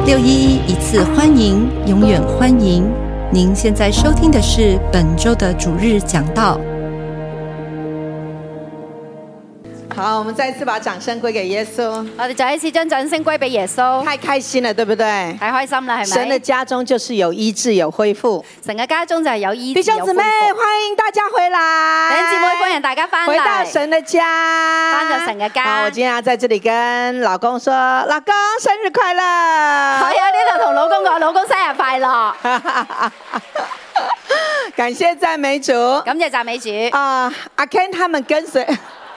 611一次欢迎，永远欢迎。您现在收听的是本周的主日讲道。 好，我們再一次把掌聲歸給耶穌。 我哋再一次將掌聲歸俾耶穌， 太開心了，對不對？ 太開心啦，係咪？ 神的家中就是有醫治、有恢復。 神嘅家中就係有醫治、 弟兄姊妹，歡迎大家回來。 弟兄姊妹，歡迎大家翻嚟， 回到神的家， 翻到神嘅家。 好，我今天要在這裡跟老公說，老公生日快樂。 我喺呢度同老公講，老公生日快樂。 感謝讚美主， 感謝讚美主。 阿 Ken 他們跟隨。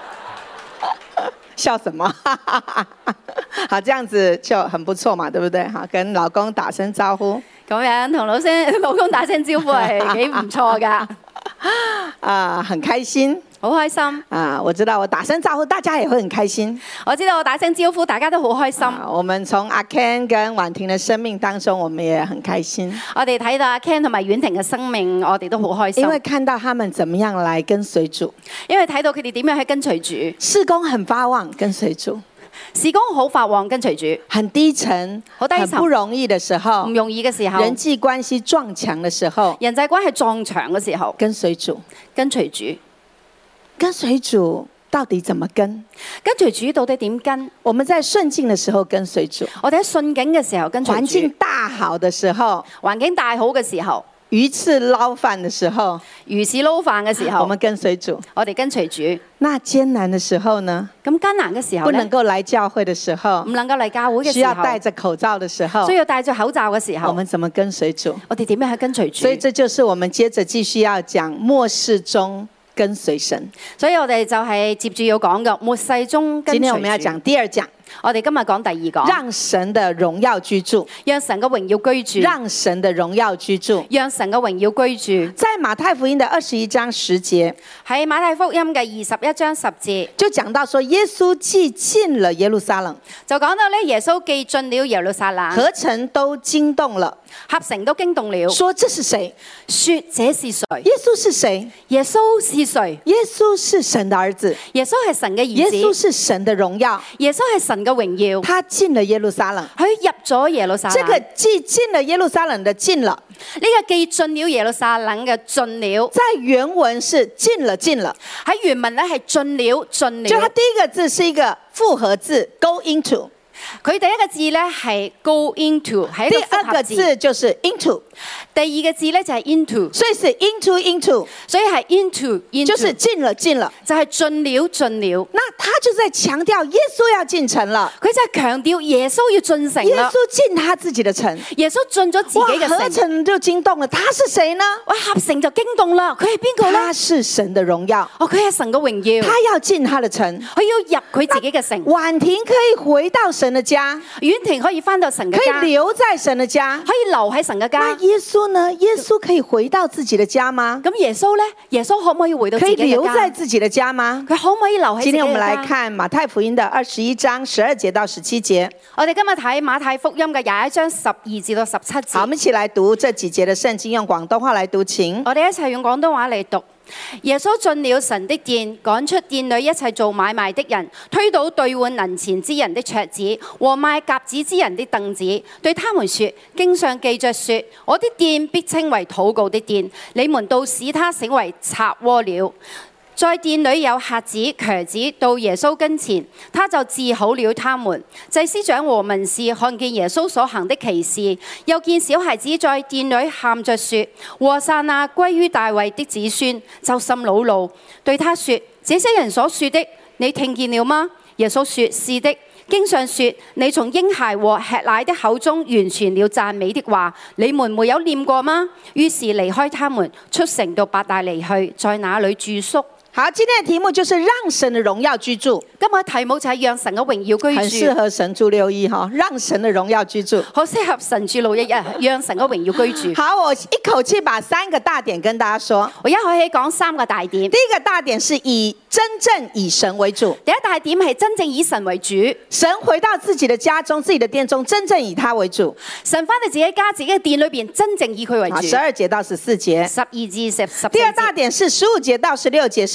笑什麼？好，這樣子就很不錯嘛，對不對？好，跟老公打聲招呼。 咁樣同老公打聲招呼係幾唔錯噶。 很開心， 好開心。 我知道我打聲招呼，大家也會很開心。 我知道我打聲招呼，大家都好開心。 我們從阿 Ken 跟婉婷的生命當中，我們也很開心。 我哋睇到阿 Ken 同埋婉婷嘅生命，我哋都好開心。 因為看到他們怎麼樣來跟隨主， 因為睇到佢哋點樣去跟隨主， 事工很發旺，跟隨主。 事工好發旺，跟隨主。 很低沉， 好低沉， 很不容易的時候， 唔容易嘅時候， 人際關係撞牆的時候， 人際關係撞牆嘅時候， 跟隨主， 跟隨主， 跟隨主到底怎麼跟？ 跟隨主到底點跟？ 我們在順境的時候跟隨主， 我哋喺順境嘅時候跟隨主。 環境大好的時候， 環境大好嘅時候， 魚翅撈飯的時候， 魚翅撈飯嘅時候， 我們跟隨主。 我哋跟隨主。 那艱難的時候呢？ 咁艱難嘅時候不能夠來教會的時候， 唔能夠嚟教會嘅時候， 需要戴着口罩的時候， 需要戴着口罩嘅時候， 我們怎麼跟隨主？ 我哋點樣去跟隨主？ 所以這就是我們接着繼續要講末世中跟隨神。 所以我哋就係接住要講嘅末世中跟隨主。 今天我們要講第二講。 我哋今日講第二講， 讓神的榮耀居住， 讓神嘅榮耀居住， 讓神的榮耀居住， 讓神嘅榮耀居住。 在馬太福音的21章10節， 喺馬太福音嘅21章10節， 就講到說耶穌既進了耶路撒冷， 就講到咧耶穌既進了耶路撒冷， 合城都驚動了， 合城都驚動了， 說這是誰？ 說這是誰？ 耶穌是誰？ 耶穌是誰？ 耶穌是神的兒子， 耶穌係神嘅兒子， 耶穌是神的榮耀， 耶穌係神嘅榮耀。 他進了耶路撒冷， 佢入咗耶路撒冷。 這個既進了耶路撒冷的進了， 呢個既進了耶路撒冷嘅進了， 在原文是進了進了， 喺原文咧係進了進了。 就它第一個字是一個複合字 ，go into。 佢第一個字咧係 go into，係一個複合字。 第二個字就是 into， 第二個字咧就係 into， 所以是 into， 所以係 into， 就是進了進了， 就係進了進了。 那他就在強調耶穌要進城了， 佢就係強調耶穌要進城耶啦。 穌進他自己的城， 耶穌進咗自己嘅合城， 城就驚動了。他是誰呢？ 哇，合城就驚動啦。佢係邊個咧？ 他是神的榮耀， 哦，佢係神嘅榮耀。 他要進他的城， 佢要入佢自己嘅城。 婉婷可以回到神的家， 婉婷可以翻到神嘅家， 可以留在神的家， 可以留喺神嘅家。 那耶穌呢？耶穌可以回到自己的家嗎？ 咁耶穌咧？耶穌可唔可以回到自己嘅家？ 可以留在自己的家嗎？ 佢可唔可以留喺自己嘅家？ 今天我們來看馬太福音的21章12節到17節。 我哋今日睇馬太福音嘅21章12至到17節。 好，我們一起來讀這幾節的聖經，用廣東話來讀，請。 我哋一齊用廣東話嚟讀。耶穌進了神的殿，趕出店裏一切做買賣的人，推倒兌換銀錢之人的桌子和賣鴿子之人的凳子，對他們說：經上記着說，我的殿必稱為禱告的殿，你們倒使他成為賊窩了。在殿裏有瞎子、瘸子到耶穌跟前，他就治好了他們。祭司長和文士看見耶穌所行的奇事，又見小孩子在殿裏喊着說：和散那歸於大衛的子孫，就甚惱怒，對他說：這些人所說的，你聽見了嗎？耶穌說：是的。經上說：你從嬰孩和吃奶的口中完全了讚美的話，你們沒有念過嗎？於是離開他們，出城到伯大尼去，在那裏住宿。 好，今天的題目就是讓神的榮耀居住。 今日題目就係讓神嘅榮耀居住， 很適合神住6·1哈，讓神的榮耀居住， 好適合神住6·1，讓神嘅榮耀居住。 好，我一口氣把3個大點跟大家說。 我一口氣講3個大點。 第一個大點是真正以神為主。 第一大點係真正以神為主。 神回到自己的家中、自己的殿中，真正以他為主。 神翻到自己家、自己嘅殿裏邊，真正以佢為主。 12節到14節。 12至14節。 第二大點是15節到16節是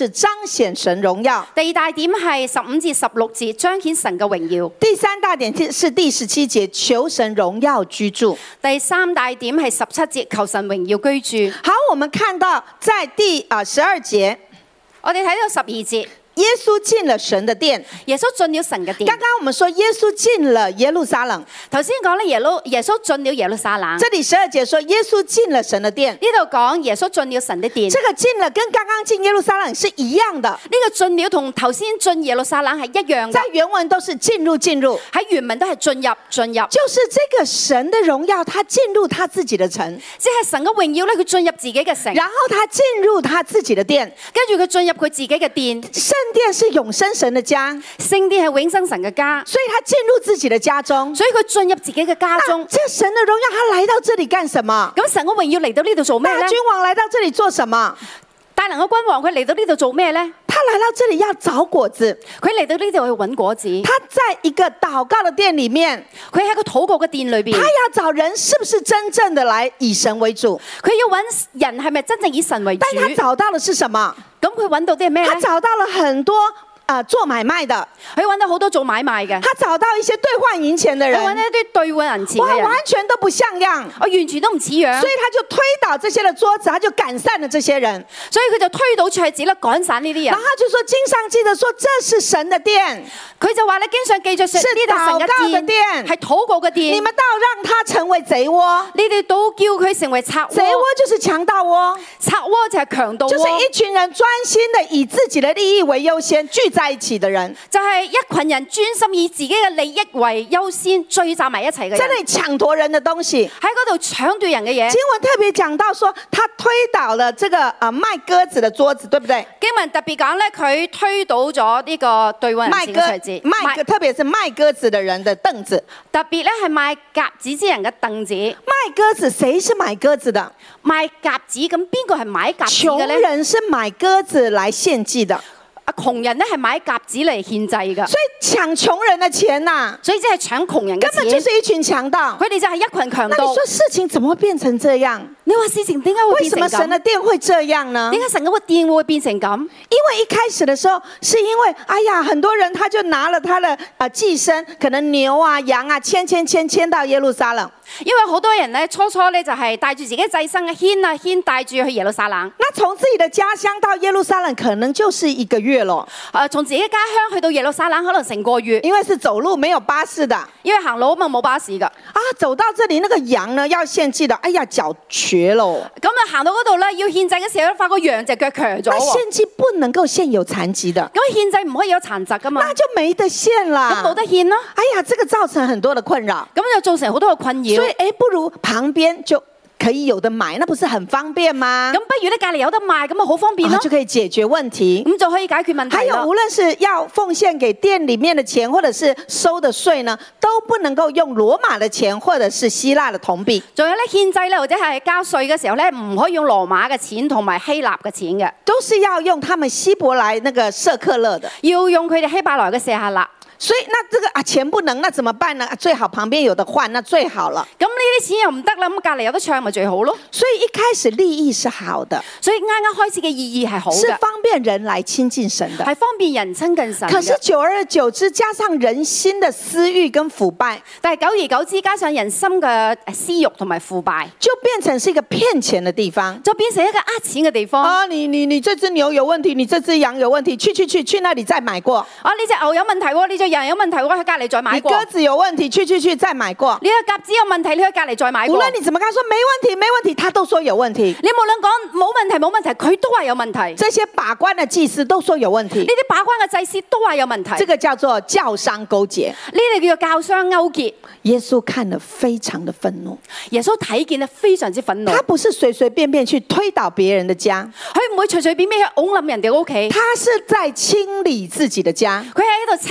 是彰顯神榮耀。 第二大點係15至16節，彰顯神嘅榮耀。 第三大點是第17節，求神榮耀居住。 第三大點係17節，求神榮耀居住。 好，我們看到在第12節， 我哋睇到12節。 耶穌進了神的殿， 耶穌進了神嘅殿。 剛剛我們說耶穌進了耶路撒冷， 頭先講咧耶穌進了耶路撒冷。 這裏12節說耶穌進了神的殿， 呢度講耶穌進了神的殿。 這個進了跟剛剛進耶路撒冷是一樣的。 呢個進了同頭先進耶路撒冷係一樣嘅。 在原文都是進入， 喺原文都係進入。 就是這個神的榮耀，他進入他自己的城， 即係神嘅榮耀咧，佢進入自己嘅城， 然後他進入他自己的殿， 跟住佢進入佢自己嘅殿。 聖殿是永生神的家， 聖殿係永生神嘅家， 所以他進入自己的家中， 所以佢進入自己嘅家中。 這神的榮耀，他來到這裏幹什麼？ 咁神嘅榮耀嚟到呢度做咩咧？ 大君王來到這裏做什麼？ 大能嘅君王佢嚟到呢度做咩咧？ 他來到這裏要找果子， 佢嚟到呢度去揾果子。 他在一個禱告的殿裏面， 佢喺個禱告嘅殿裏邊， 他要找人是不是真正的來以神為主？ 佢要揾人係咪真正以神為主？ 但他找到的是什麼？ 咁佢揾到啲係咩咧？ 他找到了很多做買賣的， 佢揾到好多做買賣嘅， 他找到一些兌換銀錢的人， 佢揾一啲兌換銀錢嘅人， 完全都不像樣， 我完全都唔似樣， 所以他就推倒這些的桌子，他就趕散了這些人， 所以佢就推倒桌子啦，趕散呢啲人。 然後他就說經上記得說這是神的殿， 佢就話你經常記着說呢度神嘅殿係禱告嘅殿， 你們倒讓他成為賊窩， 你哋都叫佢成為賊窩， 賊窩就是強盜窩， 賊窩就係強盜窩， 就是一群人專心的以自己的利益為優先聚在一起的人。 就係一群人專心以自己嘅利益為優先聚集埋一齊嘅人， 在那裡搶奪人的東西， 喺嗰度搶奪人嘅嘢。 經文特別講到說，他推倒了這個賣鴿子的桌子，對不對？ 經文特別講咧，佢推倒咗呢個兌換銀錢嘅桌子， 特別是賣鴿子的人的凳子， 特別咧係賣鴿子之人嘅凳子。 賣鴿子，誰是買鴿子的？ 賣鴿子，咁邊個係買鴿子嘅咧？ 窮人是買鴿子來獻祭的。 窮人咧係買鴿子嚟獻祭噶， 所以搶窮人的錢呐， 所以即係搶窮人嘅錢， 根本就是一群強盜。 佢哋就係一群強盜。 那你說事情怎麼會變成這樣？ 你話事情點解會變成咁？ 為什麼神的殿會這樣呢？ 點解神嗰個殿會變成咁？ 因為一開始的時候，是因為哎呀，很多人他就拿了他的祭牲，可能牛啊、羊啊，牽到耶路撒冷。 因為好多人咧，初咧就係帶住自己祭牲牽帶住去耶路撒冷。 那從自己的家鄉到耶路撒冷，可能就是1個月咯。 從自己家鄉去到耶路撒冷，可能成個月。 因為是走路，沒有巴士的。 因為行路嘛，冇巴士噶。 走到這裡，那個羊呢要獻祭的，哎呀，腳瘸咯。 咁啊，行到嗰度咧，要獻祭嘅時候，發覺羊隻腳瘸咗。 獻祭不能夠獻有殘疾的。 咁獻祭唔可以有殘疾噶嘛？ 那就沒得獻啦。 咁冇得獻咯。 哎呀，這個造成很多的困擾。 咁就造成好多嘅困擾。 所以，不如旁邊就可以有得買，那不是很方便嗎？ 咁不如咧隔離有得賣，咁啊好方便咯， 就可以解決問題。 咁就可以解決問題。 還有，無論是要奉獻給店裡面的錢，或者是收的稅呢，都不能夠用羅馬的錢，或者是希臘的銅幣。 仲有咧獻祭咧，或者係交稅嘅時候咧，唔可以用羅馬嘅錢同埋希臘嘅錢嘅， 都是要用他們希伯來那個舍客勒的， 要用佢哋希伯來嘅舍客勒。 所以那這個錢不能，那怎麼辦呢？最好旁邊有得換，那最好了。 咁呢啲錢又唔得啦，咁隔離有得唱咪最好咯。 所以一開始利益是好的， 所以啱啱開始嘅意義係好嘅， 是方便人來親近神的， 係方便人親近神。 可是久而久之，加上人心的私欲跟腐敗， 但係久而久之，加上人心嘅私欲同埋腐敗， 就變成是一個騙錢的地方， 就變成一個呃錢嘅地方。 你這隻牛有問題，你這隻羊有問題，去那裡再買過。 呢隻牛有問題喎，呢隻羊有問題喎，去隔離再買過。 你鴿子有問題，去再買過。 你個鴿子有問題，你去隔離再買過。 無論你怎麼跟他說沒問題，他都說有問題。 你無論講冇問題，佢都話有問題。 這些把關的祭司都說有問題。 呢啲把關嘅祭司都話有問題。 這個叫做教商勾結。 呢啲叫做教商勾結。 耶穌看了非常的憤怒。 耶穌睇見咧非常之憤怒。 他不是隨便去推倒別人的家， 佢唔會隨便去拱冧人哋屋企。 他是在清理自己的家。 佢喺度清理自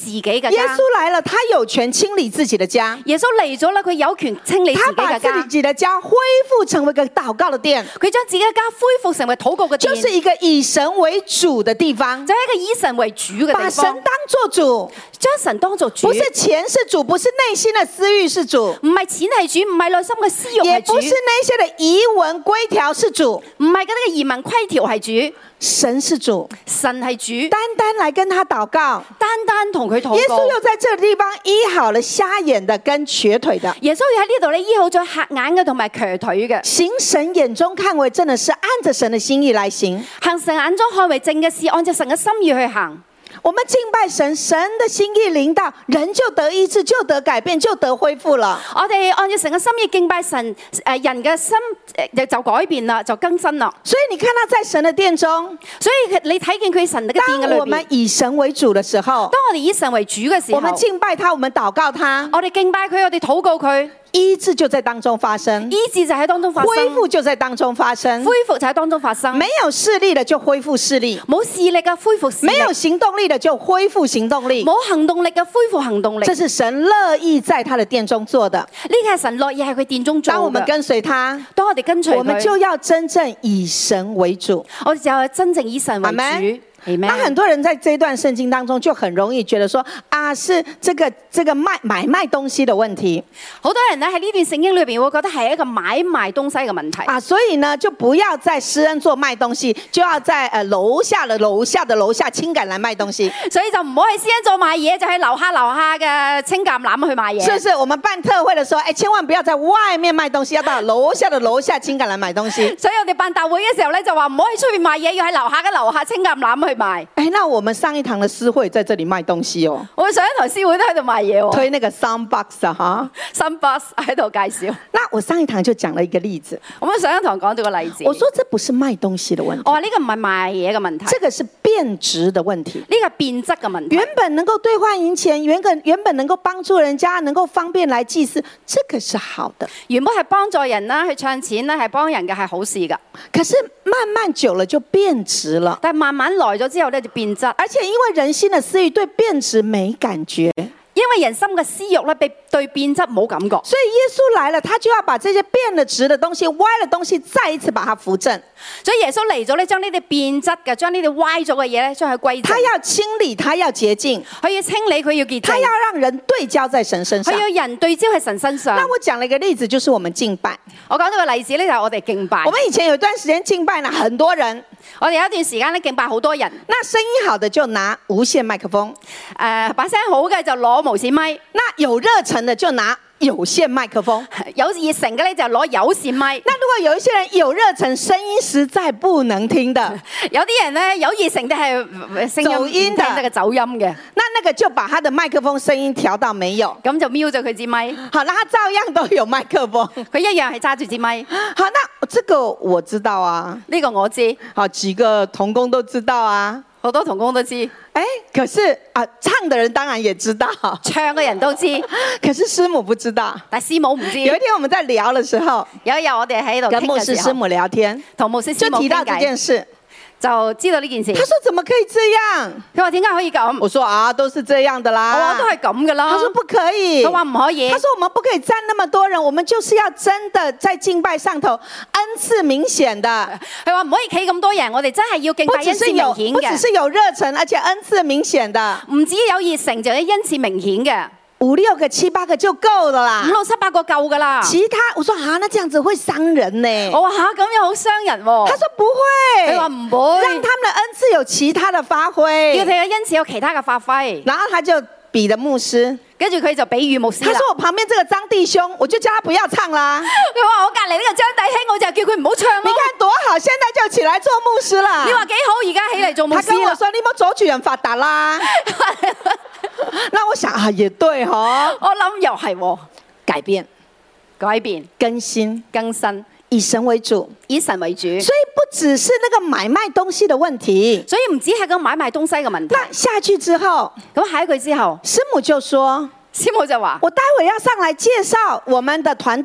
己嘅家。 耶穌來了，他有權清理自己的家， 耶穌嚟咗啦，佢有權清理自己他把嘅家， 自己的家恢復成為一個禱告的殿， 佢將自己嘅家恢復成為禱告嘅殿， 就是一個以神為主的地方， 就係一個以神為主嘅把地方， 神當作主， 將神當作主， 不是錢是主，不是內心的私欲是主， 唔係錢係主，唔係內心嘅私欲係主， 也不是那些的儀文規條是主， 唔係嗰啲嘅儀文規條係主， 神是主， 神係主， 單單來跟他禱告。 單單同佢禱告。 耶穌又在這個地方醫好了瞎眼的跟瘸腿的， 耶穌要喺呢度咧醫好咗瞎眼嘅同埋瘸腿嘅， 行神眼中看為正的事，按着神的心意來行。 行神眼中看為正嘅事，按照神嘅心意去行。 我們敬拜神，神的心意臨到，人就得醫治，就得改變，就得恢復了。 我哋按照神嘅心意敬拜神，人嘅心就改變啦，就更新啦。 所以你看到在神的殿中， 所以你睇見佢神嘅殿嘅裏邊， 當我們以神為主的時候， 當我哋以神為主嘅時候， 我們敬拜他，我們禱告他， 我哋敬拜佢，我哋禱告佢， 醫治就在當中發生， 醫治就喺當中發生， 恢復就在當中發生， 恢復就喺當中發生。 沒有視力的就恢復視力， 冇視力嘅恢復視力， 沒有行動力的就恢復行動力， 冇行動力嘅恢復行動力。 這是神樂意在他的殿中做的。 呢個係神樂意喺佢殿中做嘅。 當我們跟隨他， 當我哋跟隨佢， 我們就要真正以神為主。 我哋就係真正以神為主。 那很多人在這段聖經當中就很容易覺得說啊，是這個買賣東西的問題。 好多人呢喺呢段聖經裏邊會覺得係一個買賣東西嘅問題啊，所以呢就不要在施恩座賣東西，就要在樓下的樓下的樓下青橄欖賣東西。 所以就唔好喺施恩座買嘢，就喺樓下嘅青橄欖去買嘢。 是不是？我們辦特會的時候，千萬不要在外面賣東西，要到樓下的樓下青橄欖買東西。 所以我哋辦大會嘅時候咧，就話唔好喺出邊買嘢，要喺樓下青橄欖去買。 那我們上一堂的詩會在這裡賣東西哦。 我哋上一堂詩會都喺度賣嘢喎， 推那個 Soundbox 哈 ，Soundbox 喺度介紹。 那我上一堂就講了一個例子， 我們上一堂講咗個例子。 我說這不是賣東西的問題， 我話呢個唔係賣嘢嘅問題， 這個是變質的問題。 呢個係變質嘅問題。 原本能夠兌換銀錢，原本能夠幫助人家，能夠方便來祭祀，這個是好的。 原本係幫助人啦，去唱錢啦，係幫人嘅係好事㗎。 可是慢慢久了就變質了， 但係慢慢來咗之後咧就變質， 而且因為人心的私欲對變質沒感覺。 因為人心嘅私欲咧，對變質冇感覺， 所以耶穌來了，他就要把這些變了質的東西、歪的東西，再一次把它扶正。 所以耶穌嚟咗咧，將呢啲變質嘅、將呢啲歪咗嘅嘢咧，將佢歸正。 他要清理，他要潔淨， 佢要清理，佢要潔淨， 他要讓人對焦在神身上。 佢要人對焦喺神身上。 那我講了一個例子，就是我們敬拜。 我講到個例子咧，就係我哋敬拜。 我們以前有一段時間敬拜呢，很多人。 我哋有一段時間咧敬拜好多人。 那聲音好的就拿無線麥克風， 把聲好嘅就攞無線咪。 那有熱忱的就拿有線麥克風， 有熱誠嘅咧就攞有線咪。 那如果有一些人有熱忱，聲音實在不能聽的， 有啲人咧有熱誠的係聲音走音的， 聽得走音嘅， 那個就把他的麥克風聲音調到沒有， 咁就瞄咗佢支咪。 好，那他照樣都有麥克風， 佢一樣係揸住支咪。 好，那這個我知道啊， 呢個我知， 好幾個同工都知道啊。 好多同工都知， 可是啊，唱的人當然也知道， 唱嘅人都知， 可是師母不知道。 但師母唔知。 有一天我們在聊的時候， 有一日我哋喺度跟牧師師母聊天， 同牧師師母就提到這件事。 就知道呢件事。 他說怎麼可以這樣？ 佢話點解可以咁？ 我說啊，都是這樣的啦。 我話都係咁噶啦。 他說不可以。 佢話唔可以。 他說我們不可以站那麼多人，我們就是要真的在敬拜上頭恩賜明顯的。 佢話唔可以企咁多人，我哋真係要敬拜恩賜明顯嘅。 不只是有熱忱，而且恩賜明顯的。 唔止有熱誠，就有恩賜明顯嘅。 5、6個、7、8個就夠了啦。 5、6、7、8個夠噶啦。 其他我說啊，那這樣子會傷人呢。 我話吓，咁樣好傷人喎。 他說不會。 佢話唔會。 讓他們的恩賜有其他的發揮。 叫佢嘅恩賜有其他嘅發揮。 然後他就比的牧師， 跟住佢就比喻牧師啦。 他說我旁邊這個張弟兄，我就叫他不要唱啦。 佢話我隔籬呢個張弟兄，我就叫佢唔好唱咯。 你看多好，現在就起來做牧師啦。 你話幾好，而家起嚟做牧師啦。 他跟我說你冇走舉人發達啦。那我想啊，也對哈、哦。 我諗又係喎， 改變、更新、以神為主， 以神為主。所以不只是那個買賣東西的問題， 所以唔止係個買賣東西嘅問題。 那下去之後， 咁下一句之後， 師母就說。 師母就話： 我待會要上來介紹我們的團隊，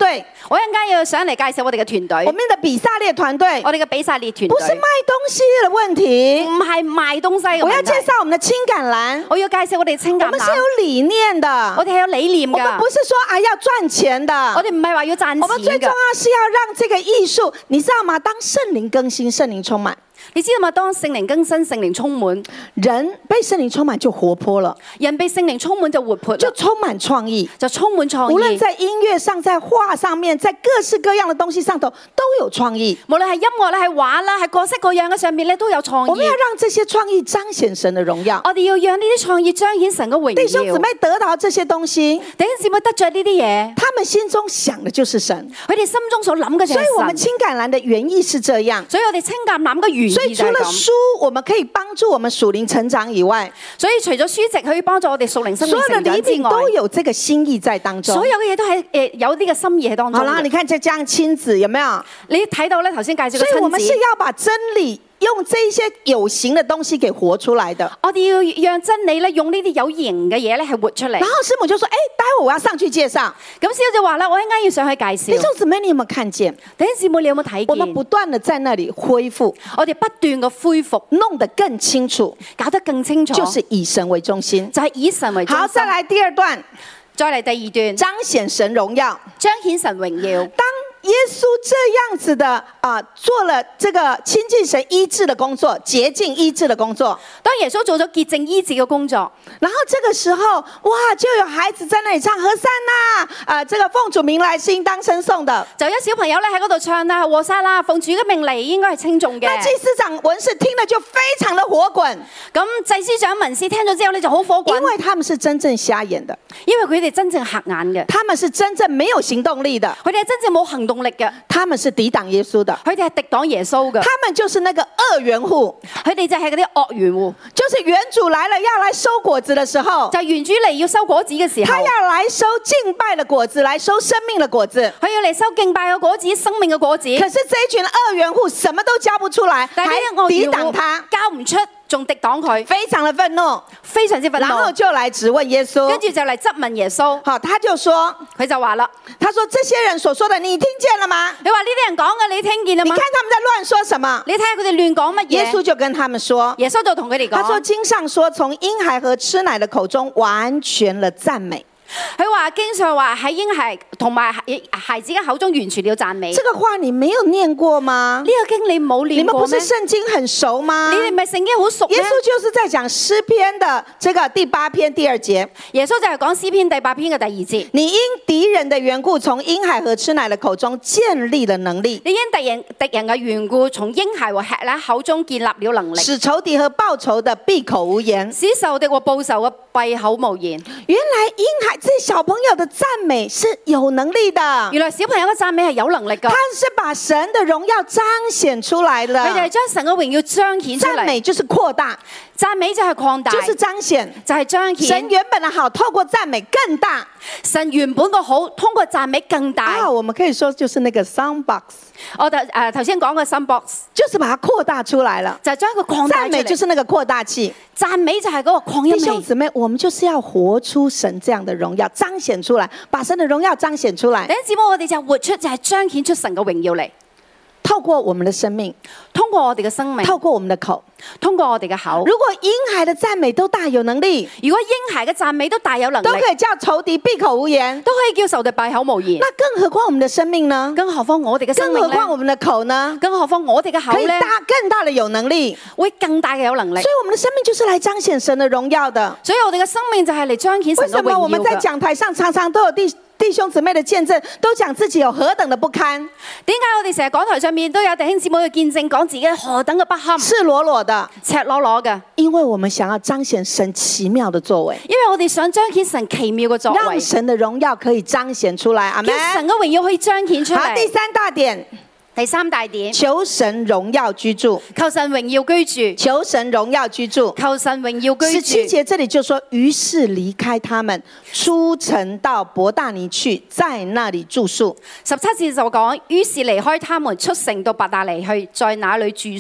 我一陣間要上嚟介紹我哋嘅團隊， 我們的比撒列團隊我哋嘅比撒列團不是賣隊， 東西的問題。 唔係賣東西嘅我要問題。 介紹我們的青橄欖， 我要介紹我哋青橄欖， 我們是有理念的， 我哋係有理念㗎。 我們不是說要賺錢的， 我哋唔係話要賺我們最重錢㗎。 要是要讓這個藝術，你知道嗎？當聖靈更新、聖靈充滿， 你知道嘛？當聖靈更新、聖靈充滿， 人被聖靈充滿就活潑了， 人被聖靈充滿就活潑啦， 就充滿創意。 就充滿創意。 無論在音樂上、在畫上面、在各式各樣的東西上頭都有創意。 無論係音樂啦、係畫啦、係各式各樣嘅上面咧，都有創意我們要。讓這些創意彰顯神的榮耀。 我哋要讓呢啲創意彰顯神嘅榮耀。 弟兄姊妹得到這些東西， 弟兄姊妹得着呢啲嘢， 他們心中想的就是神。 佢哋心中所諗嘅就所以我們係神。 青橄欖的原意是這樣。 所以我哋青橄欖嘅原所以意就係咁。 除了書我們可以幫助我們屬靈成長以外， 所以除咗書籍可以幫助我哋屬靈生命所有的禮成長之外， 品都有這個心意在當中所。有嘅嘢都係有呢個心意喺當中好啦，你嘅。 看這張親子有沒有？ 你睇到咧頭先介紹嘅所以我們親子， 是要把真理用這些有形的東西給活出來的。 我哋要讓真理咧用呢啲有形嘅嘢咧係活出嚟然。後師母就說：“哎，待會我要上去介紹。 咁師母就話啦，我一陣間要上去介紹。 弟兄姊妹，你有沒有看見？ 弟兄姊妹，你有冇睇我們不見？ 斷的在那裡恢復， 我哋不斷嘅恢復， 弄得更清楚， 搞得更清楚， 就是以神為中心。 就係以神為中好， 心。 再來第二段， 再嚟第二段， 彰顯神榮耀。 彰顯神榮耀。 當耶穌這樣子的做了這個親近神醫治的工作，潔淨醫治的工作， 當耶穌做咗潔淨醫治嘅工作， 然後這個時候，哇，就有孩子在那裡唱和散那，這個奉主名來是應當稱頌的。 就有小朋友咧喺嗰度唱啦，和散啦，奉主嘅命嚟應該係稱頌嘅。 那祭司長文士聽了就非常的火滾， 咁祭司長文士聽咗之後咧就好火滾， 因為他們是真正瞎眼的， 因為佢哋真正瞎眼嘅， 他們是真正沒有行動力的， 佢哋係真正冇行動力嘅， 他們是抵擋耶穌的， 佢哋係敵擋耶穌嘅， 他們就是那個惡園戶， 佢哋就係嗰啲惡園戶， 就是園主來了要來收果子的時候， 就係園主嚟要收果子嘅時候， 他要來收敬拜的果子，來收生命的果子。 佢要嚟收敬拜嘅果子、生命嘅果子。 可是這一群惡園戶什麼都交不出來， 但係呢還抵個惡園戶擋他， 交唔出，仲敵擋佢， 非常的憤怒， 非常之憤然後怒。 就來質問耶穌。 跟住就嚟質問耶穌， 好，他就說， 佢就話啦： 他說這些人所說的你聽見了嗎？ 你話呢啲人講嘅，你聽見啦嘛你看？他們在亂說什麼？ 你睇下佢哋亂講乜耶穌嘢？ 就跟他們說， 耶穌就同佢哋他說講， 經上說從嬰孩和吃奶的口中完全了讚美。 佢話經常話喺嬰孩同埋孩子嘅口中完全了讚美。 這個話你沒有念過嗎呢？個經你冇你們不是念過咩？ 聖經很熟嗎？ 你哋唔係聖經好熟咩耶？穌就是在講詩篇的這個第8篇第2節， 耶穌就係講詩篇第8篇嘅第2節。 你因敵人的緣故，從嬰孩和吃奶的口中建立了能力， 你因敵人嘅緣故，從嬰孩和吃奶口中建立了能力， 使仇敵和報仇的閉口無言。 使仇敵和報仇嘅閉口無言。 原來嬰孩這小朋友的讚美是有能力的， 原來小朋友嘅讚美係有能力㗎， 他是把神的榮耀彰顯出來的。 佢哋係將神嘅榮耀彰顯出嚟。 讚美就是擴大， 讚美就係擴大， 就是彰顯。 就係彰神顯。 原本的好，透過讚美更大。 神原本個好，通過讚美更大。 我們可以說就是那個 sound box， 我頭先講嘅 sound box 就是把它擴大出來了。 就係將佢擴大讚美出嚟。 就是那個擴大器。 讚美就係嗰個擴音弟兄器。 姊妹，我們就是要活出神這樣的榮耀，彰顯出來，把神的榮耀彰顯出來弟，兄姊妹，我哋就活出就係彰顯出神嘅榮耀嚟， 透過我們的生命， 通過我哋嘅生命， 透過我們的口。 通過我哋嘅口。 如果嬰孩的讚美都大有能力， 如果嬰孩嘅讚美都大有能力， 都可以叫仇敵閉口無言， 都可以叫仇敵閉口無言。 那更何況我們的生命呢？ 更何況我哋嘅生更何命呢？ 況我們的口呢？ 更何況我哋嘅口呢？ 可以更大的有能力， 會更大嘅有能力所。以我們的生命就是來彰顯神的榮耀的。 所以我哋嘅生命就係嚟彰顯神嘅為什麼我榮耀嘅。 們在講台上常常都有弟兄姊妹的見證，都講自己有何等的不堪， 點解我哋成日講台上面都有弟兄姊妹嘅見證，講自己何等嘅不堪、 赤裸裸的？ 赤裸裸嘅？ 因為我們想要彰顯神奇妙的作為， 因為我哋想彰顯神奇妙嘅作為讓，神的榮耀可以彰顯出來。阿們叫。神嘅榮耀可以彰顯出好，第嚟。 三大點， 第三大點， 求神榮耀居住， 求神榮耀居住， 求神榮耀居住。 求神榮耀居 17 住。 節這裡就說，於是離開他們，出城到伯大尼去，在那裡住宿。 17節就講，於是離開他們，出城到伯大尼去，在那裡住宿。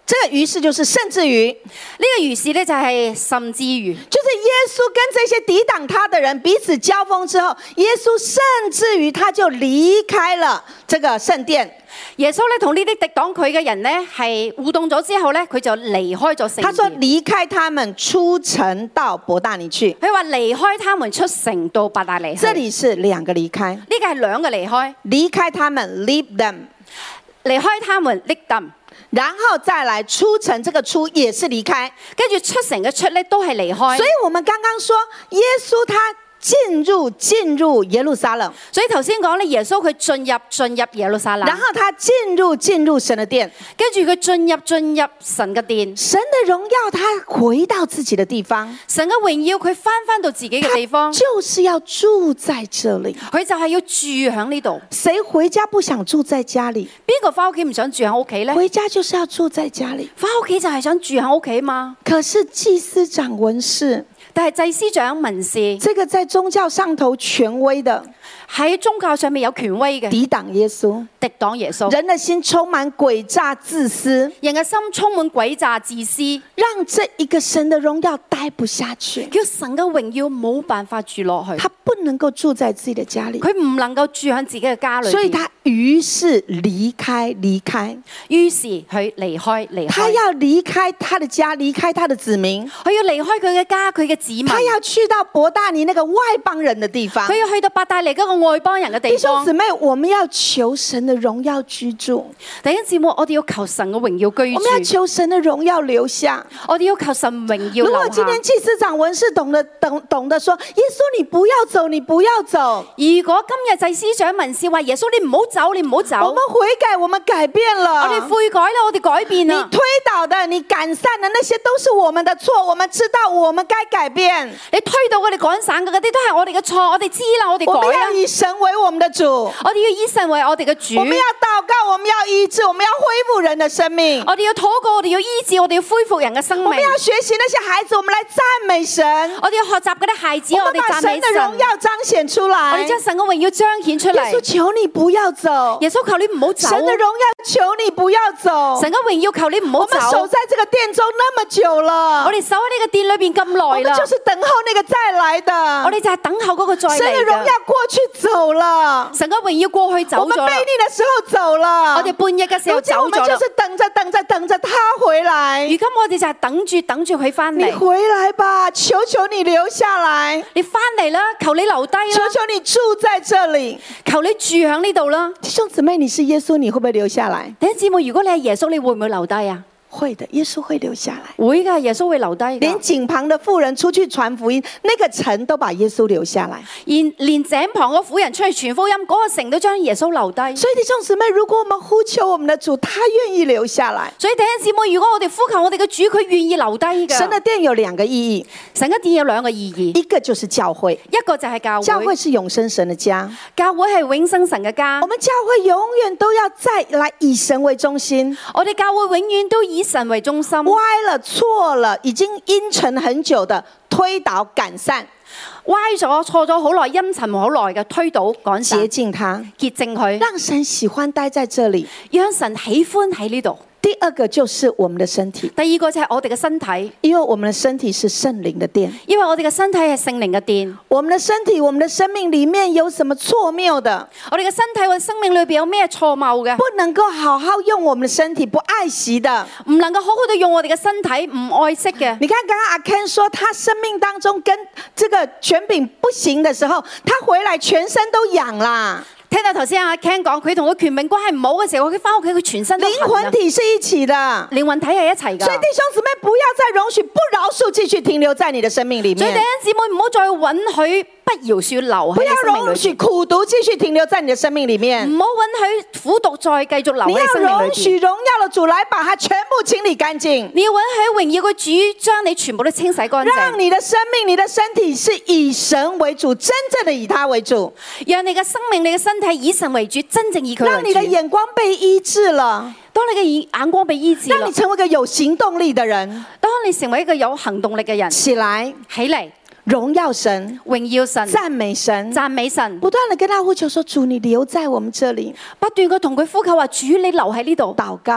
這個於是就是甚至於， 呢個於是咧就係甚至於， 就是耶穌跟這些抵擋他的人彼此交鋒之後，耶穌甚至於他就離開了這個聖殿。 耶穌咧同呢啲敵擋佢嘅人咧係互動咗之後咧，佢就離開咗聖殿。 他說離開他們出城到伯大尼去。 佢話離開他們出城到伯大尼去。 這裡是兩個離開， 呢個係兩個離開， 離開他們 leave them， 離開他們 leave them， 然後再來出城，這個出也是離開， 跟住出城嘅出咧都係離開。 所以我們剛剛說耶穌他進入耶路撒冷， 所以頭先講咧，耶穌佢進入耶路撒冷， 然後他進入神的殿， 跟住佢進入神嘅殿， 神的榮耀他回到自己的地方， 神嘅榮耀佢翻到自己嘅地方， 就是要住在這裡， 佢就係要住喺呢度。 誰回家不想住在家裡？ 邊個翻屋企唔想住喺屋企咧？ 回家就是要住在家裡， 翻屋企就係想住喺屋企嘛。 可是祭司長文士， 但係祭司長文士， 這個在宗教上頭權威的， 喺宗教上面有權威嘅， 抵擋耶穌， 敵擋耶穌， 人的心充滿詭詐自私， 人嘅心充滿詭詐自私， 讓這一個神的榮耀待不下去， 叫神嘅榮耀冇辦法住落去， 他不能夠住在自己的家裡， 佢唔能夠住喺自己嘅家裏， 所以他於是離開， 於是佢離開， 他要離開他的家，離開他的子民， 佢要離開佢嘅家，佢嘅子民， 他要去到伯大尼那個外邦人的地方， 佢要去到伯大尼嗰個外邦人嘅地弟兄方。 姊妹，我們要求神的榮耀居住， 弟兄姊妹，我哋要求神嘅榮耀居我們要住， 求神的榮耀留下。 我哋要求神榮耀如果留下。 今天祭司長文士懂得說，耶穌你不要走，你不要走。 如果今日祭司長文士話耶穌你唔好走，你唔好走， 我們悔改，我們改變了。 我哋悔改啦，我哋改變你啦。 推倒的，你趕散的那些都是我們的錯，我們知道我們該改變。 你推到我哋趕散嘅嗰啲都係我哋嘅錯，我哋知啦，我哋我們要改啦。 以神為我們的主， 我哋要以神為我哋嘅主， 我們要禱告，我們要醫治，我們要恢復人的生命。 我哋要禱告，我哋要醫治，我哋要恢復人嘅生命。 我們要學習那些孩子，我們來讚美神。 我哋要學習嗰啲孩子， 我我哋讚美們把神的榮神。 耀彰顯出我來。 哋將神嘅榮耀彰顯出耶穌嚟。 求你不要走， 耶穌求你唔好走， 神的榮耀求你不要走。 神嘅榮耀求你唔好我們守走。 在這個殿中那麼久了， 我哋守喺呢個殿裏邊咁我耐啦， 們就是等候那個再來的。 我哋就係等候嗰個再神的嚟嘅。 榮耀過去走了， 神嘅榮耀過去我走咗啦們悖，逆的時候走了， 我哋半夜嘅時候如今我走咗啦。 們就是等着他回來。 如今我哋就係等住佢翻嚟。 你回來吧，求求你留下來， 你翻嚟啦，求你留低啦， 求求你住在這裡。 求你住喺呢度啦。 弟兄姊妹，你是耶穌，你會不會留下來？ 弟兄姊妹，如果你係耶穌，你會唔會留低啊？ 會的，耶穌會留下來。 會噶，耶穌會留低㗎。 連井旁的婦人出去傳福音，那個城都把耶穌留下來。 連井旁個婦人出去傳福音，嗰個城都將耶穌留低。 所以弟兄姊妹，如果我們呼求我們的主，他願意留下來。 所以弟兄姊妹，如果我哋呼求我哋嘅主，佢願意留低㗎。 神的殿有兩個意義， 神嘅殿有兩個意義， 一個就是教會， 一個就係教會。 教會是永生神的家， 教會係永生神嘅家我。們教會永遠都要再來以神為中心。 我哋教會永遠都以神為中心。 歪了錯了，已經陰沉很久的推倒趕散， 歪咗錯咗好耐，陰沉好耐嘅推倒趕散， 潔淨他， 潔淨佢， 讓神喜歡待在這裡。 讓神喜歡喺呢度。 第二個就是我們的身體， 第二個就係我哋嘅身體， 因為我們的身體是聖靈的殿。 因為我哋嘅身體係聖靈嘅殿。 我們的身體，我們的生命裡面有什麼錯謬的？ 我哋嘅身體或者生命裏邊有咩錯謬嘅？ 不能夠好好用我們的身體，不愛惜的。 唔能夠好好地用我哋嘅身體，唔愛惜嘅。 你看剛剛阿 Ken 說他生命當中跟這個權柄不行的時候，他回來全身都癢啦。 聽到頭先阿 Ken 講，佢同佢權柄關係唔好嘅時候，佢翻屋企佢全身都靈魂體是一起的， 靈魂體係一齊㗎。 所以弟兄姊妹不要再容許不饒恕繼續停留在你的生命裡所以弟面， 兄姊妹唔好再允許不饒恕留喺你不要生命裏容許邊， 苦毒繼續停留在你的生命裡面。 唔好允許苦毒再繼續留喺你要你生命裏容許邊。 榮耀的主來把它全部清理乾淨， 你要允許榮耀嘅主將你全部都清洗乾讓淨， 你的生命、你的身體是以神為主，真正的以他為主， 讓你嘅生命、你嘅身體以神為主，真正以佢讓你的為主。 眼光被醫治了， 當你嘅眼光被醫治啦讓你，成為一個有行動力的人。 當你成為一個有行動力嘅人， 起來， 起嚟榮耀神， 榮耀神、 讚美神， 讚美神， 不斷的跟他呼求說：主，你留在我們這裡。 不斷嘅同佢呼求話：主，你留喺呢度， 禱告，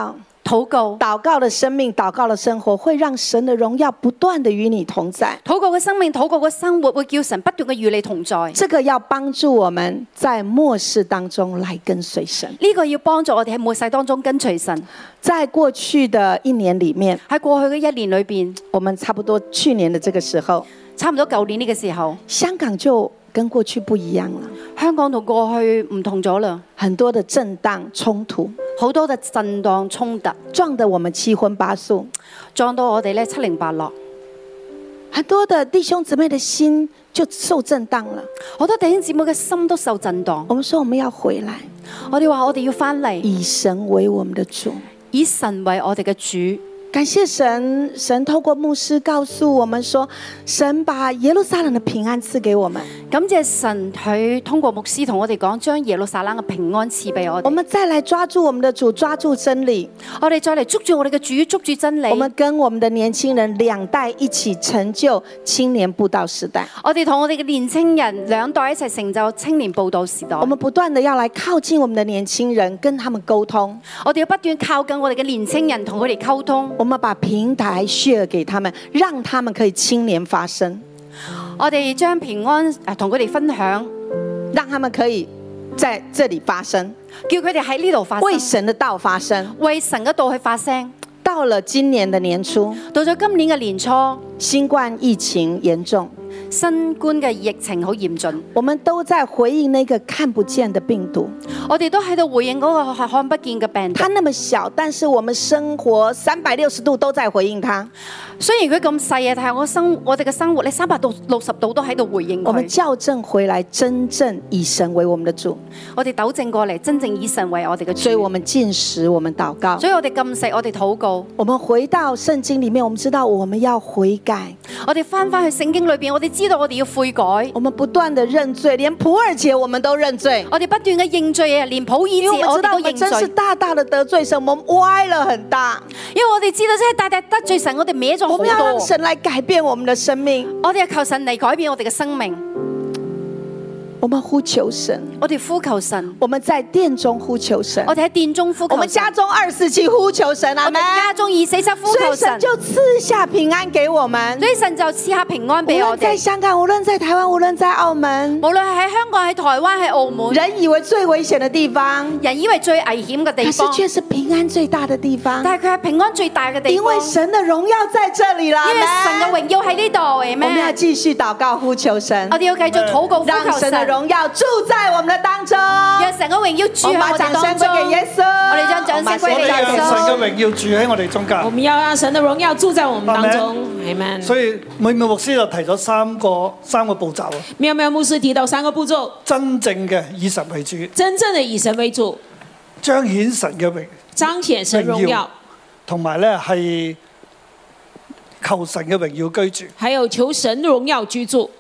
禱告， 禱告的生命，禱告的生活，會讓神的榮耀不斷的與你同在。 禱告嘅生命，禱告嘅生活會叫神不斷嘅與你同在。 這個要幫助我們在末世當中來跟隨神。 呢個要幫助我哋喺末世當中跟隨神。 在過去的一年裡面， 喺過去嘅一年裏邊， 我們差不多去年的這個時候， 差唔多舊年呢個時候， 香港就跟過去不一樣了。 香港同過去唔同咗啦， 很多的震盪衝突， 好多嘅震盪衝突， 撞得我們七葷八素， 撞到我哋咧七零八落。 很多的弟兄姊妹的心就受震盪了。 好多弟兄姊妹嘅心都受震盪。 我們說我們要回來， 我哋話我哋要翻嚟， 以神為我們的主， 以神為我哋嘅主。 感謝神，神透過牧師告訴我們說，神把耶路撒冷的平安賜給我們。 感謝神，佢通過牧師同我哋講，將耶路撒冷嘅平安賜俾我哋。 我們再來抓住我們的主，抓住真理。 我哋再嚟捉住我哋嘅主，捉住真理。 我們跟我們的年輕人兩代一起成就青年布道時代。 我哋同我哋嘅年輕人兩代一齊成就青年布道時代。 我們不斷地要來靠近我們的年輕人，跟他們溝通。 我哋要不斷靠近我哋嘅年輕人，同佢哋溝通。 我們把平台 share 給他們，讓他們可以青年發聲。 我哋將平安同佢哋分享， 讓他們可以在這裡發聲， 叫佢哋喺呢度發聲， 為神的道發聲， 為神嘅道去發聲。 到了今年的年初， 到咗今年嘅年初， 新冠疫情嚴重， 新冠嘅疫情好嚴峻， 我們都在回應那個看不見的病毒。 我哋都喺度回應嗰個看不見嘅病毒。 它那麼小，但是我們生活360度都在回應它。 雖然佢咁細啊，但係我哋嘅生活咧360度都喺度回應佢。 我們校正回來，真正以神為我們的主。 我哋糾正過嚟，真正以神為我哋嘅主。 所以我們禁食，我們禱告。 所以我哋禁食，我哋禱告。 我們回到聖經裡面，我們知道我們要悔改。 我哋翻去聖經裏邊，我哋知道我哋要悔改。 我們不斷的認罪，連普爾節我們都認罪。 我哋不斷嘅認罪啊，連普爾節我哋都認罪。 真是大大的得罪神，我們歪了很大。 因為我哋知道真係大大得罪神，我哋歪咗好多。 我們要讓神來改變我們的生命。 我哋要求神嚟改變我哋嘅生命。 我們呼求神， 我哋呼求神。 我們在殿中呼求神， 我哋喺殿中呼求神。 我們家中247呼求神，阿們。 家中247呼求神， 所以神就賜下平安給我們。 所以神就賜下平安俾我哋。 無論在香港，無論在台灣，無論在澳門， 無論係喺香港、喺台灣、喺澳門， 人以為最危險的地方， 人以為最危險嘅地方， 可是卻是平安最大的地方。 但係佢係平安最大嘅地方， 因為神的榮耀在這裡啦。 因為神嘅榮耀喺呢度，我們要繼續禱告呼求神， 我哋要繼續禱告呼求神， 讓神的榮耀住在我們的當中， 讓神嘅榮耀住喺我哋當中。我哋將掌聲歸俾耶穌。 讓神嘅榮耀住喺我哋中間。 我們要讓神的榮耀住在我們當中。Amen。 所以美妙牧師就提咗三個步驟啊。 妙妙牧師提到3個步驟， 真正嘅以神為主， 真正的以神為主， 彰顯神嘅彰顯神榮耀， 同埋咧係求神嘅榮耀居住， 還有求神榮耀居住。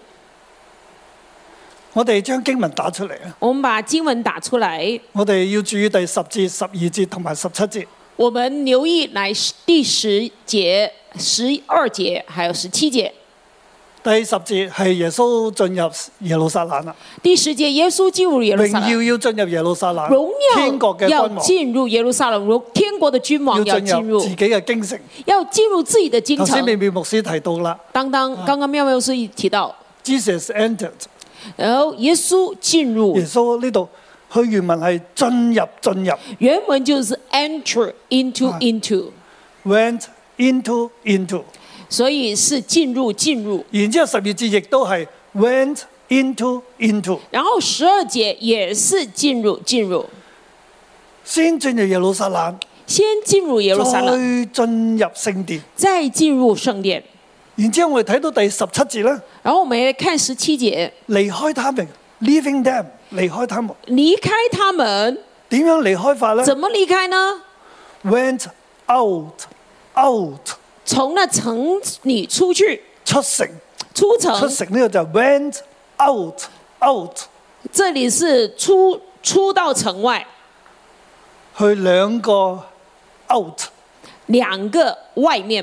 我哋將經文打出嚟啊！ 我們把經文打出來。 我哋要注意第10節、12節同埋17節。 我們留意來第10節、12節，還有17節。 第10節係耶穌進入耶路撒冷啦。 第10節耶穌進入耶路撒冷。 榮耀要進入耶路撒冷。 榮天國嘅君耀要王進入耶路撒冷，天國的君王要進入自己嘅京城。 要進入自己的京城。 頭先妙妙牧師提到啦。 剛剛妙妙牧師提到。 Jesus entered。 然後耶穌進入。 耶穌呢度，佢原文係進入。 原文就是 enter into。went into。 所以是進入。 然之後12節亦都係 went into。 然後12節也是進入。 先進入耶路撒冷。 先進入耶路撒冷。 再進入聖殿。 再進入聖殿。 然之後我哋睇到第17節啦。 然後我們來看17節。 離開他們 ，leaving them， 離開他們。 離開他們。 點樣離開法呢？ 怎麼離開呢 ？Went out。 從那城裏出去。 出城。 出城呢個就 went out。 這裡是出到城外。 去2個 out。 2個外面。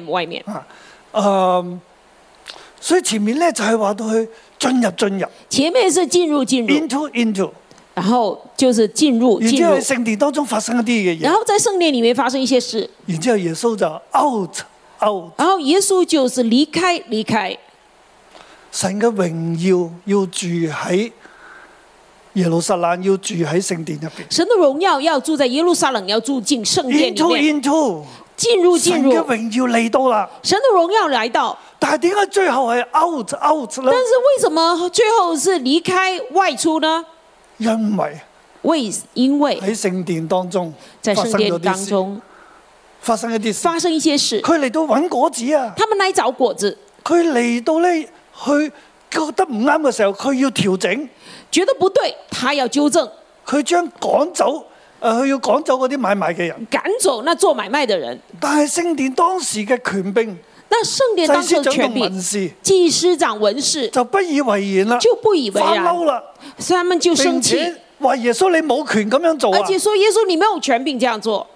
所以前面咧就係話到去進入。 前面是進入。 into。 然後就是進入， 然之後喺聖殿當中發生一啲嘅嘢， 然後在聖殿裡面發生一些事， 然之後耶穌就 out， 然後耶穌就是離開。 神嘅榮耀要住喺耶路撒冷，要住喺聖殿入邊。 神的榮耀要住在耶路撒冷，要住進聖殿裡面。進入。 神嘅榮耀嚟到啦。 神的榮耀來到。 但係點解最後係 out 呢？ 但是為什麼最後是離開外出呢？ 因為喺聖殿當中， 在聖殿當中發生一些事。佢嚟到揾果子啊！ 他們來找果子。 佢嚟到呢，佢覺得唔啱嘅時候，佢要調整。 覺得不對，他要糾正。 佢將趕走，佢要趕走嗰啲買賣嘅人。 趕走那做買賣嘅人。 但係聖殿當時嘅權柄， 那聖殿當時嘅權柄，祭司長文士就不以為然啦， 就不以為然， 發嬲啦， 所以他們就生氣， 話耶穌你冇權咁樣做啊！ 而且說耶穌你沒有權柄這樣做。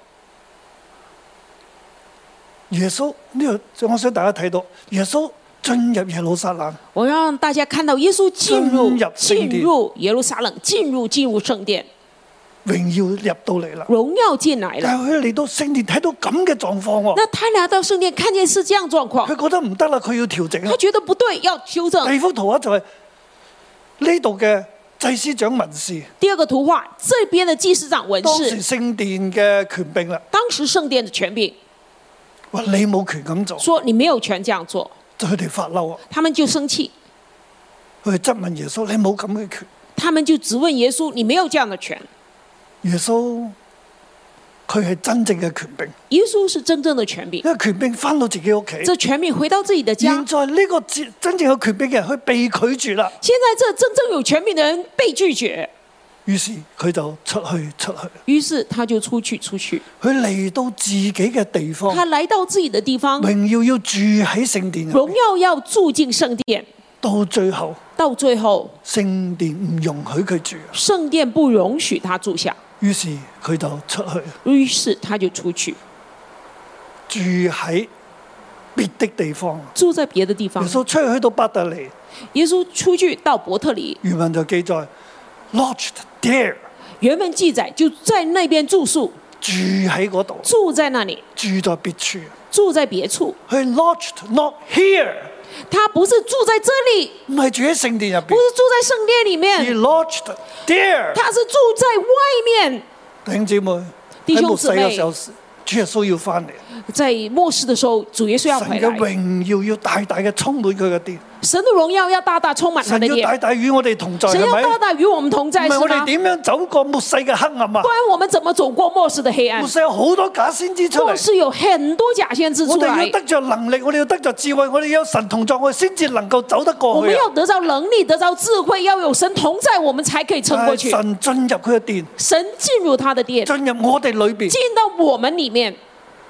耶穌呢個，我想大家睇到耶穌進入耶路撒冷， 我讓大家看到耶穌進入耶路撒冷，進入聖殿， 榮耀入到嚟啦， 榮耀進來了。 但係佢嚟到聖殿睇到咁嘅狀況喎， 那他來到聖殿看見是這樣狀況， 佢覺得唔得啦，佢要調整， 他覺得不對，要修正。 第二幅圖畫就係呢度嘅祭司長文士。 第二個圖畫，這邊的祭司長文士， 當時聖殿嘅權柄啦， 當時聖殿的權柄， 話你冇權咁做， 說你沒有權這樣做， 就佢哋發嬲啊， 他們就生氣， 佢哋質問耶穌：你冇咁嘅權。 他們就質問耶穌：你沒有這樣的權。 耶穌佢係真正嘅權柄， 耶穌是真正的權柄， 因為權柄翻到自己屋企， 這權柄回到自己的家。 現在呢個真正嘅權柄嘅人，佢被拒絕啦。 現在這真正有權柄的人被拒絕， 於是佢就出去。 於是他就出去。 佢嚟到自己嘅地方， 他來到自己的地方， 榮耀要住喺聖殿， 榮耀要住進聖殿。 到最後，聖殿唔容許佢住， 聖殿不容許他住下。 於是佢就出去， 於是他就出去， 住喺別的地方。 住在別的地方。 耶穌出去到伯特利， 耶穌出去到伯特利， 原文就記載 lodged there， 原文記載就在那邊住宿， 住喺嗰度， 住在那裡， 住在別處， 住在別處。 佢 lodged not here， 他不是住在這裡， 唔係住喺聖殿入邊， 不是住在聖殿裡面， he lodged there， 他是住在外面。 弟兄姊妹， 弟兄姊妹， 喺末世嘅時候，主耶穌要翻嚟， 在末世的時候，主耶穌要回來， 神嘅榮耀要大大嘅充滿佢嘅殿， 神的榮耀要大大充滿他的殿， 神要大大與我哋同在， 神要大大與我們同在， 唔係我哋點樣走過末世嘅黑暗啊？ 不然我們怎麼走過末世的黑暗？ 末世有好多假先知出嚟， 末世有很多假先知出來， 我哋要得着能力，我哋要得着智慧，我哋有神同在，我哋先至能夠走得過去。 我們要得到能力，得到智慧，要有神同在，我們才可以撐過去。 神進入佢嘅殿， 神進入他的殿， 進入我哋裏邊， 進到我們裡面，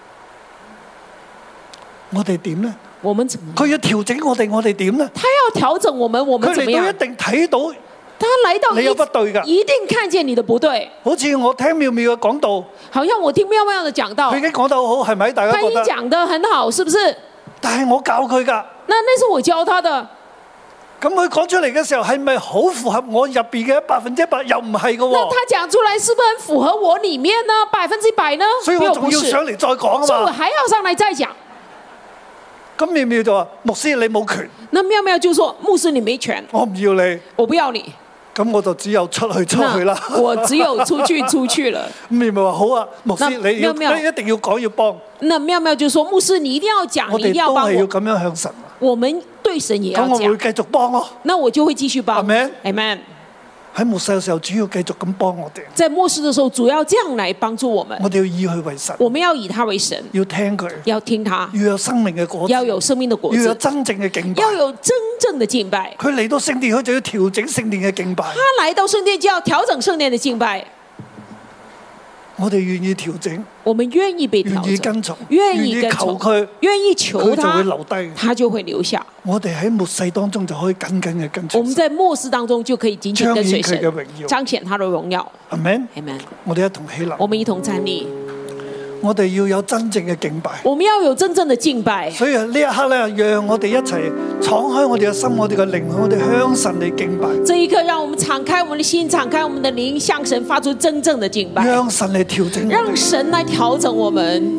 我哋點呢？ 我們怎麼？ 佢要調整我哋，我哋點呢？ 他要調整我們，我們怎麼樣？ 佢嚟到一定睇到， 他來到你有不對㗎， 一定看見你的不對。 好似我聽妙妙嘅講道， 好像我聽妙妙的講道， 佢已經講得好，係咪？大家覺得？ 他已經講得很好，是不是？ 但係我教佢㗎， 那是我教他的。 咁佢講出嚟嘅時候，係咪好符合我入邊嘅100%？又唔係嘅喎。 那他講出來是不是很符合我裡面呢？100%呢？ 所以我仲要上嚟再講啊嘛。 所以我還要上來再講。 咁妙妙就話：牧師你冇權。 那妙妙就說：牧師你沒權。 我唔要你。 我不要你。 咁我就只有出去啦。 我只有出去了。 妙妙話：好啊，牧師你一定要講要幫。 那妙妙就說：牧師你一定要講，你一定要幫我。 我哋都係要咁樣向神。 我們對神也要講。 咁我會繼續幫咯。 那我就會繼續幫。 Amen。喺末世嘅時候，主要繼續咁幫我哋。 在末世嘅時候，主要這樣來幫助我們。 我哋要以佢為神。 我們要以他為神。 要聽佢。 要聽他。 要有生命嘅果子。 要有生命的果子。 要有真正嘅敬拜。 要有真正的敬拜。 佢嚟到聖殿，佢就要調整聖殿嘅敬拜。 他來到聖殿就要調整聖殿的敬拜。 我哋願意調整， 我們願意被調整， 願意跟從， 願意求佢，願意求他， 佢就會留低， 他就會留下。 我哋喺末世當中就可以緊緊嘅跟隨。 我們在末世當中就可以緊緊跟隨神， 彰顯佢嘅榮耀， 彰顯他的榮耀。 Amen。 Amen。 我哋一同起立， 我們一同站立。 我哋要有真正嘅敬拜。 我們要有真正的敬拜。 所以呢一刻咧，讓我哋一齊敞開我哋嘅心，我哋嘅靈，我哋向神嚟敬拜。 這一刻，讓我們敞開我們的心，敞開我們的靈，向神發出真正的敬拜。 讓神嚟調整我哋， 讓神來調整我們。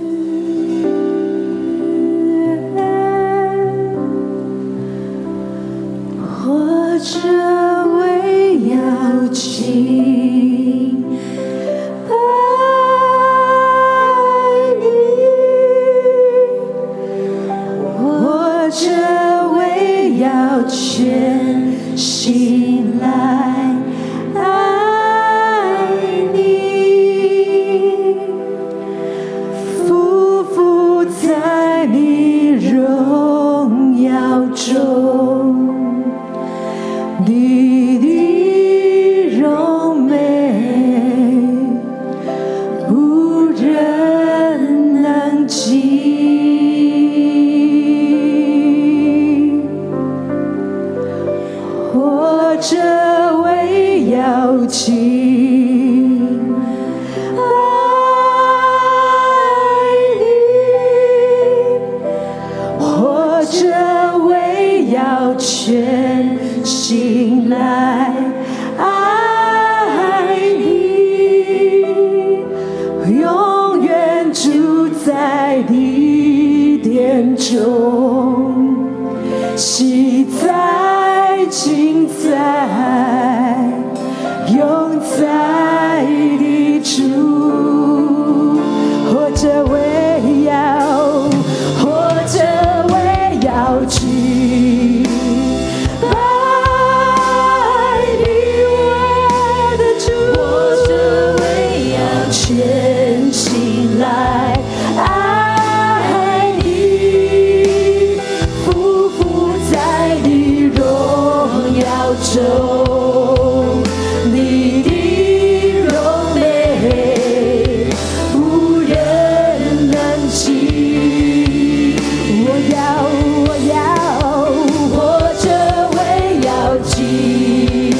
活着為要敬拜你，活着為要全心來愛你，匍匐在你榮耀中。你的榮美無人能及，活着為要敬拜你，活着為要全心來愛你，永遠住在你殿中，喜在今在永在的主，活着為要，活着為要敬拜你，我的主，活着為要全心來愛你，匍匐在你榮耀中，你的榮美無人能及。我要活着為要敬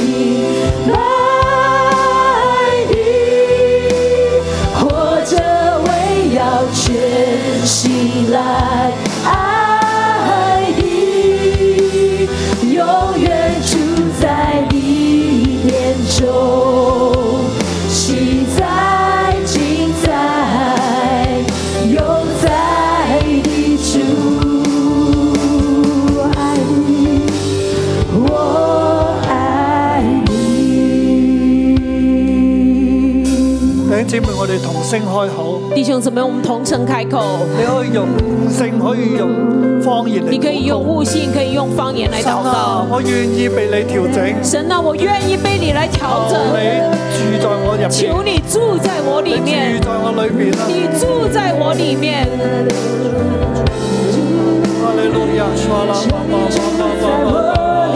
拜你，活着為要全心來愛你，永遠住在你殿中，喜在今在永在的主。愛你，我愛你。 弟兄姊妹，我哋同聲開口。 弟兄姊妹，我們同聲開口。 你可以用悟性，可以用方言嚟禱告。 你可以用悟性，可以用方言來禱神啊， 告。 我願意被你調整。 神啊，我願意被你來調整。 你住在我入邊， 求你住在我裡面， 你住在我裏邊啊！ 你住在我裡面。 哈利路亞，刷啦吧吧吧吧吧。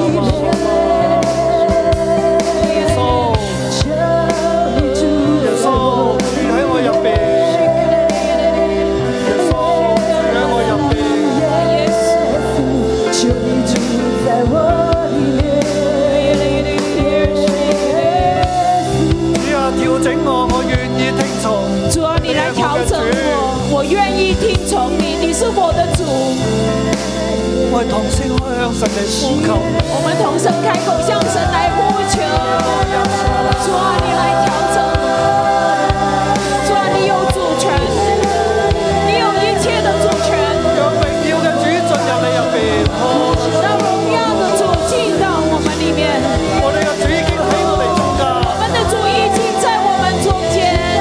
是我的主。 我哋同聲向神嚟呼求， 我們同聲開口向神來呼求。主啊，你來調整。主啊，你有主權，你有一切的主權。 讓榮耀嘅主進入你入邊， 讓榮耀的主進到我們裡面。 我哋嘅主已經喺我哋中間， 我們的主已經在我們中間。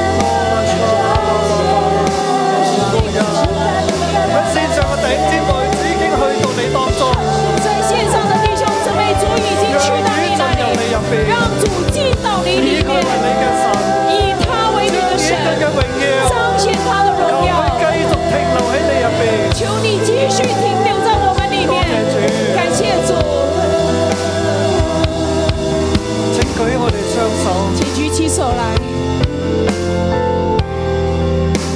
喺線上嘅弟兄姊妹，主已經去到你當中。 在線上的弟兄姊妹，主已經去到你那裡，讓主進到你裡面，以他為你的神，彰顯他的榮耀。 繼續停留喺你入邊， 求你繼續停留在我們裡面。感謝主， 請舉我哋雙手， 請舉起手來。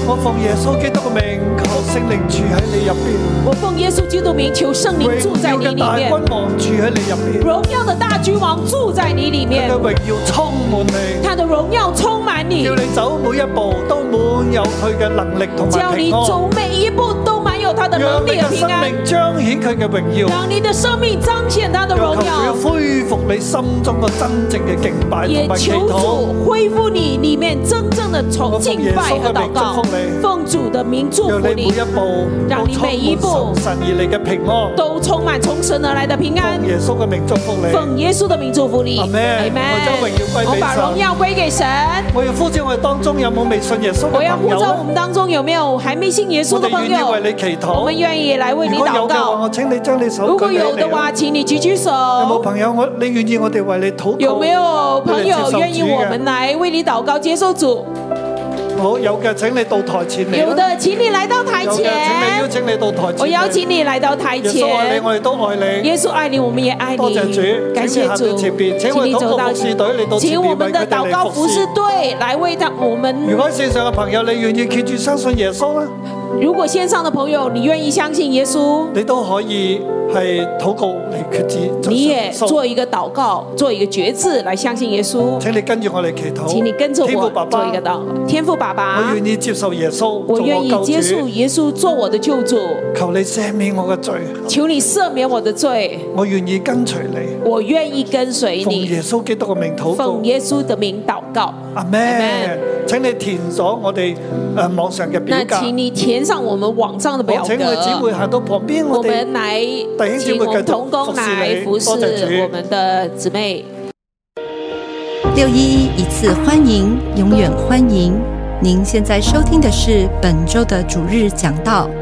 我奉耶穌基督嘅名，求聖靈住喺你入邊。 我奉耶穌基督名，求聖靈住在你裏大面。 君王住喺你入邊。 榮耀的大君王住在你裏面佢嘅，榮耀充滿你。 他的榮耀充滿你叫，你走每一步都滿有佢嘅能力同叫你埋平安。 走每一步都滿有他的讓你能力和平安， 嘅生命彰顯佢嘅榮耀。 讓你的生命彰顯他的榮求主耀。 恢復你心中嘅真正嘅敬拜同也埋祈禱。 求主恢復你裡面真正的從敬拜和禱告，奉主的名祝福你， 讓你每一步讓你每一步都充滿神而嚟嘅平安。 都充滿從神而來的平安奉。耶穌嘅名祝福你。 奉耶穌的名祝福你， 阿們我將榮耀歸俾我把榮耀歸給神。 我要呼召我哋當中有冇未信耶穌嘅我要呼朋友呢？ 召我們當中有沒有還沒信耶穌我的朋友哋願意為？你祈禱。 我們願意來為你禱如果有嘅話， 告。 我請你將你手如果舉起嚟。 有的話，請你舉舉手。 有冇朋友你願意我哋為你禱告？ 有沒有朋友願意我你嚟接受主嘅們來為你禱告接受主？ 好，有嘅請你到台前嚟啦。 有的，請你來到台有嘅請你邀前。 請你到台前嚟。 我邀請你來到台耶穌愛你， 前。 我哋都愛你。 耶穌愛你，我們也愛多謝主你。感謝請你行到主， 前邊請我哋禱告服侍隊嚟到前面請我們的禱告服侍隊來為他我們。 如果線上嘅朋友你願意決志相信耶穌咧， 如果線上的朋友你願意相信耶穌， 你都可以係禱告嚟決志。 你也做一個禱告，做一個決志來相信耶穌。 請你跟住我嚟祈禱。 請你跟着我天父爸爸做一個禱告。天父爸爸， 我願意接受耶穌， 我願意接受做我救主。 耶穌做我的救主， 求你赦免我嘅罪， 求你赦免我的罪， 我願意跟隨你。 我願意跟隨奉耶你， 穌基督嘅名禱告奉。耶穌的名禱告。 阿咩？請你填咗我哋網上嘅表那格。 請你填上我們網上的表我請我姊妹格， 行到旁邊， 我我哋們來弟兄姊妹請我們繼續同工服侍你。 來服侍多謝主。 我們的姊妹。 611一次歡迎，永遠歡迎！您現在收聽的是本周的主日講道。